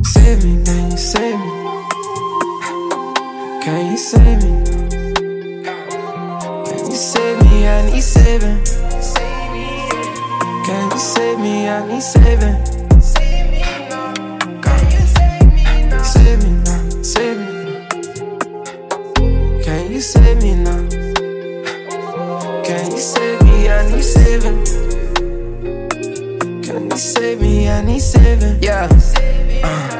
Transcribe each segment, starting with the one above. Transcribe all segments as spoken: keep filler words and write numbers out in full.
Save me, can you save me? Can you save me? Can you save me? I need saving. Can you save me? I need saving. Save me now, save me. Can you save me now? Can you save me? I need saving. Can you save me? I need saving. Yeah. Uh.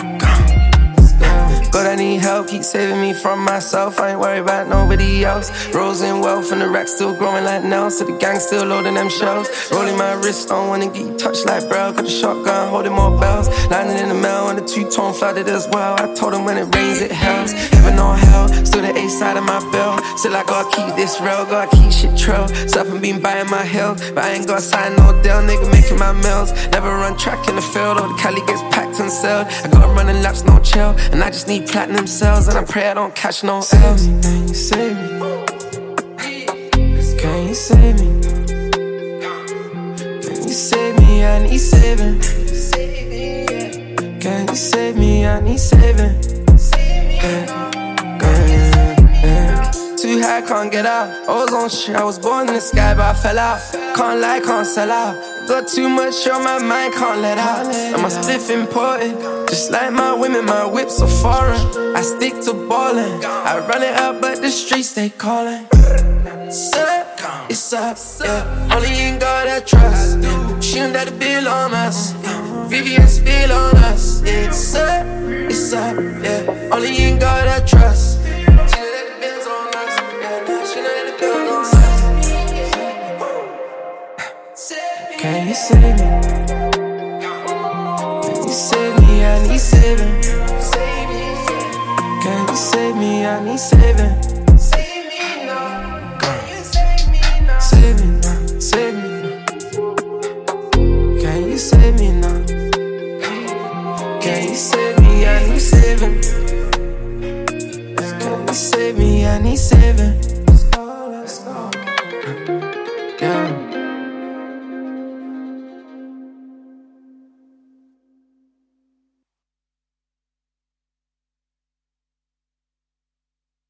God, I need help, keep saving me from myself. I ain't worried about nobody else. Rose in wealth and the rack still growing like now. So the gang still loading them shells. Rolling my wrist, don't wanna get you touched like bro. Got the shotgun, holding more bells. Landing in the mail and the two-tone flooded as well. I told him when it rains it hells. Heaven or hell, still the A-side of my belt. Still I gotta keep this real, gotta keep shit trail. Surfing been buying my health, but I ain't gotta sign no deal. Nigga making my meals. Never run track in the field, or the Cali gets packed and sold. I gotta run in laps, no chill. And I just need platinum cells, and I pray I don't catch no L's. Save me, can you save me? Can you save me? Can you save me? I need saving. Can you save me? I need saving. Yeah. Yeah. Yeah. Too high, can't get out. I was on shit, I was born in the sky, but I fell out. Can't lie, can't sell out. Got too much on my mind, can't let out. And my spliff important, just like my women, my whips are foreign. I stick to ballin', I run it up, but the streets they callin'. It's up, it's up, yeah. Only in God I trust. Shouldn't that bill on us? Vivian spill on us. It's up, it's up, yeah. Only in God I trust. Can you save me? Can you save me? I need saving. Can you save me? I need saving.